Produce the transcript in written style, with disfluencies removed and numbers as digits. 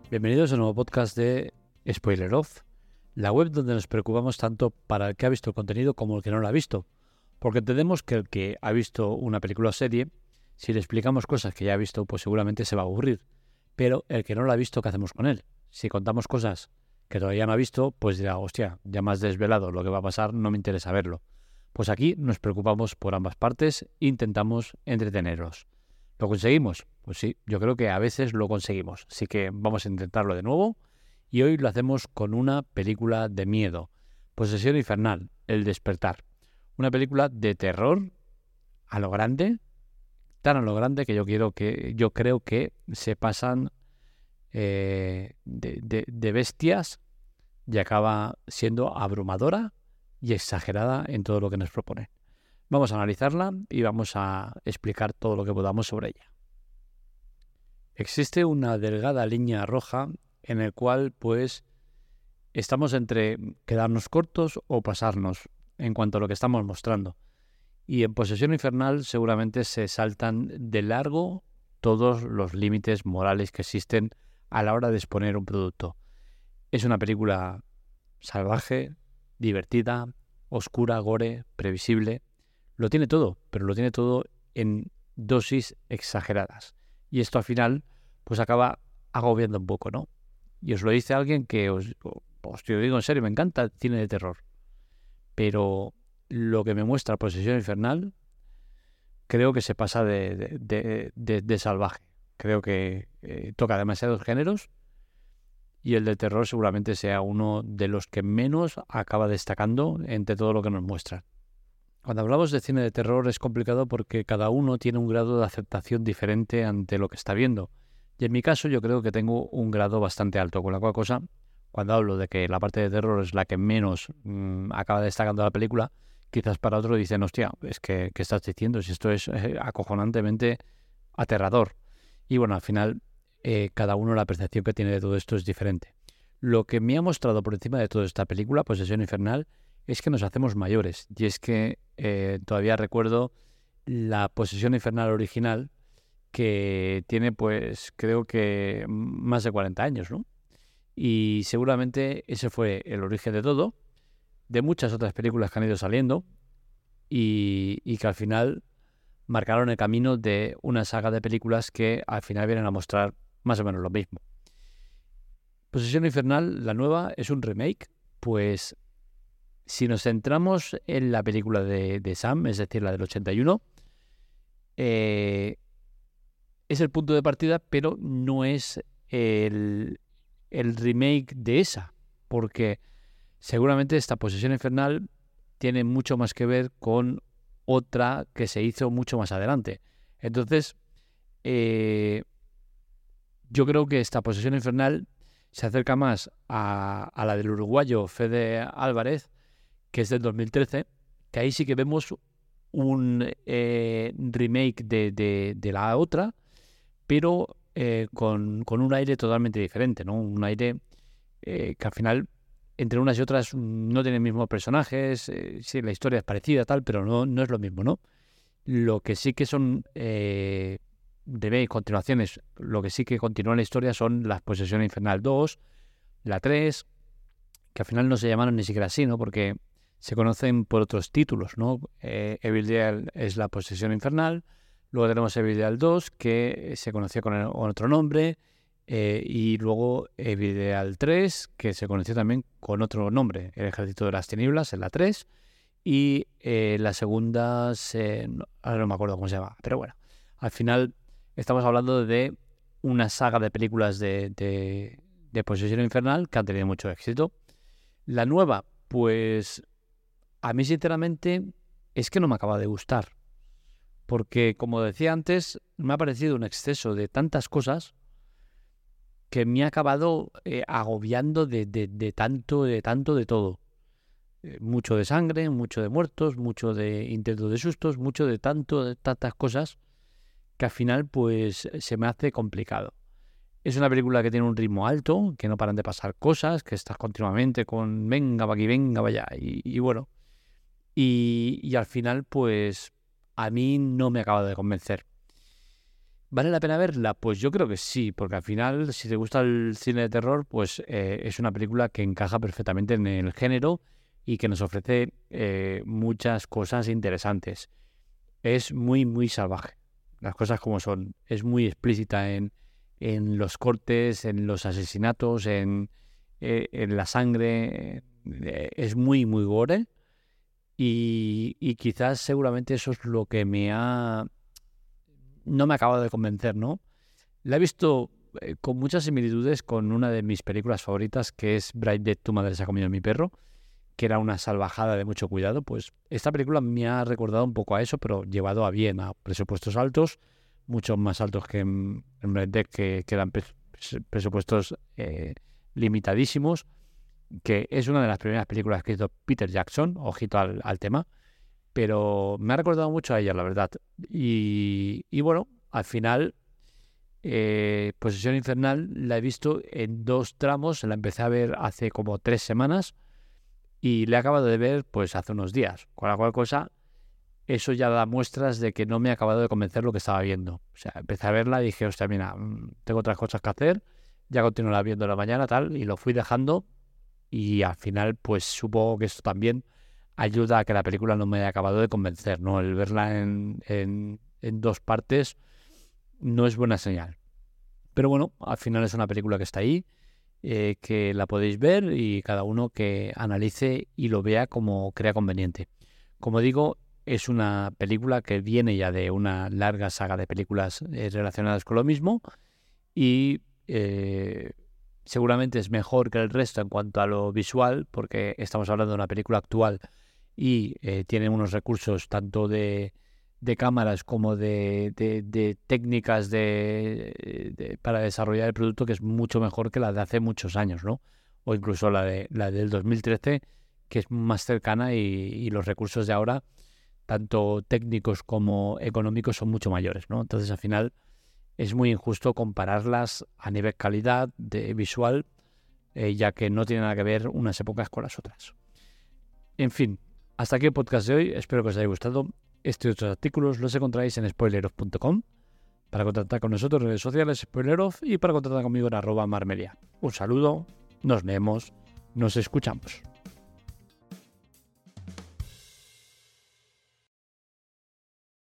Bienvenidos a un nuevo podcast de Spoiler Off, la web donde nos preocupamos tanto para el que ha visto el contenido como el que no lo ha visto, porque entendemos que el que ha visto una película o serie, si le explicamos cosas que ya ha visto, pues seguramente se va a aburrir, pero el que no lo ha visto, ¿qué hacemos con él? Si contamos cosas que todavía no ha visto, pues dirá, hostia, ya me has desvelado lo que va a pasar, no me interesa verlo. Pues aquí nos preocupamos por ambas partes e intentamos entretenerlos. ¿Lo conseguimos? Pues sí, yo creo que a veces lo conseguimos. Así que vamos a intentarlo de nuevo. Y hoy lo hacemos con una película de miedo. Posesión infernal, El despertar. Una película de terror a lo grande, tan a lo grande que yo creo que se pasan de bestias y acaba siendo abrumadora y exagerada en todo lo que nos propone. Vamos a analizarla y vamos a explicar todo lo que podamos sobre ella. Existe una delgada línea roja en la cual pues estamos entre quedarnos cortos o pasarnos en cuanto a lo que estamos mostrando. Y en Posesión Infernal seguramente se saltan de largo todos los límites morales que existen a la hora de exponer un producto. Es una película salvaje, divertida, oscura, gore, previsible. Lo tiene todo, pero lo tiene todo en dosis exageradas. Y esto al final pues acaba agobiando un poco, ¿no? Y os lo dice alguien que os lo digo en serio, me encanta el cine de terror. Pero lo que me muestra Posesión Infernal creo que se pasa de salvaje. Creo que toca demasiados géneros y el de terror seguramente sea uno de los que menos acaba destacando entre todo lo que nos muestra. Cuando hablamos de cine de terror es complicado porque cada uno tiene un grado de aceptación diferente ante lo que está viendo. Y en mi caso yo creo que tengo un grado bastante alto, con la cual cosa, cuando hablo de que la parte de terror es la que menos acaba destacando la película, quizás para otro dicen, hostia, es que ¿qué estás diciendo? Si esto es acojonantemente aterrador. Y bueno, al final cada uno la percepción que tiene de todo esto es diferente. Lo que me ha mostrado por encima de toda esta película, Posesión Infernal, es que nos hacemos mayores. Y es que todavía recuerdo la Posesión Infernal original, que tiene pues creo que más de 40 años, ¿no? Y seguramente ese fue el origen de todo, de muchas otras películas que han ido saliendo y que al final marcaron el camino de una saga de películas que al final vienen a mostrar más o menos lo mismo. Posesión Infernal, la nueva, es un remake, pues si nos centramos en la película de Sam, es decir, la del 81, es el punto de partida, pero no es el remake de esa, porque seguramente esta Posesión Infernal tiene mucho más que ver con otra que se hizo mucho más adelante. Entonces, yo creo que esta Posesión Infernal se acerca más a la del uruguayo Fede Álvarez, que es del 2013, que ahí sí que vemos un remake de la otra, pero con un aire totalmente diferente, ¿no? Un aire que al final, entre unas y otras, no tienen mismos personajes, sí, la historia es parecida, tal, pero no es lo mismo, ¿no? Lo que sí que son continuaciones, lo que sí que continúa la historia son las Posesión Infernal 2, la 3, que al final no se llamaron ni siquiera así, ¿no? Porque se conocen por otros títulos, ¿no? Evil Dead es la Posesión Infernal, luego tenemos Evil Dead 2, que se conoció con otro nombre, y luego Evil Dead 3, que se conoció también con otro nombre, El Ejército de las Tinieblas, en la 3, y la segunda, ahora no me acuerdo cómo se llama, pero bueno, al final estamos hablando de una saga de películas de Posesión Infernal que han tenido mucho éxito. La nueva, pues a mí sinceramente es que no me acaba de gustar, porque como decía antes, me ha parecido un exceso de tantas cosas que me ha acabado agobiando de tanto, de todo. Mucho de sangre, mucho de muertos, mucho de intentos de sustos, mucho de tantas cosas que al final pues se me hace complicado. Es una película que tiene un ritmo alto, que no paran de pasar cosas, que estás continuamente con venga va aquí, venga vaya, y bueno. Y al final, pues, a mí no me acaba de convencer. ¿Vale la pena verla? Pues yo creo que sí, porque al final, si te gusta el cine de terror, pues es una película que encaja perfectamente en el género y que nos ofrece muchas cosas interesantes. Es muy, muy salvaje, las cosas como son. Es muy explícita en los cortes, en los asesinatos, en la sangre. Es muy, muy gore y quizás seguramente eso es lo que no me ha acabado de convencer, ¿no? La he visto con muchas similitudes con una de mis películas favoritas, que es Bright Dead, tu madre se ha comido mi perro, que era una salvajada de mucho cuidado. Pues esta película me ha recordado un poco a eso, pero llevado a bien, a presupuestos altos, mucho más altos que en Bright Dead, que eran presupuestos limitadísimos, que es una de las primeras películas que hizo Peter Jackson, ojito al tema, pero me ha recordado mucho a ella, la verdad. Y bueno, al final, Posesión Infernal la he visto en 2 tramos, la empecé a ver hace como 3 semanas y la he acabado de ver pues hace unos días, con la cual cosa, eso ya da muestras de que no me ha acabado de convencer lo que estaba viendo. O sea, empecé a verla y dije, hostia, mira, tengo otras cosas que hacer, ya continuaré viendo la mañana, tal, y lo fui dejando y al final pues supongo que esto también ayuda a que la película no me haya acabado de convencer, ¿no? El verla en 2 partes no es buena señal. Pero bueno, al final es una película que está ahí, que la podéis ver y cada uno que analice y lo vea como crea conveniente. Como digo, es una película que viene ya de una larga saga de películas relacionadas con lo mismo y seguramente es mejor que el resto en cuanto a lo visual, porque estamos hablando de una película actual y tiene unos recursos tanto de cámaras como de técnicas para desarrollar el producto que es mucho mejor que la de hace muchos años, ¿no? O incluso la del 2013, que es más cercana y los recursos de ahora, tanto técnicos como económicos, son mucho mayores, ¿no? Entonces, al final, es muy injusto compararlas a nivel calidad de visual, ya que no tienen nada que ver unas épocas con las otras. En fin, hasta aquí el podcast de hoy. Espero que os haya gustado. Estos y otros artículos los encontráis en spoileroff.com. Para contactar con nosotros en redes sociales, Spoileroff, y para contactar conmigo en @marmelia. Un saludo, nos leemos, nos escuchamos.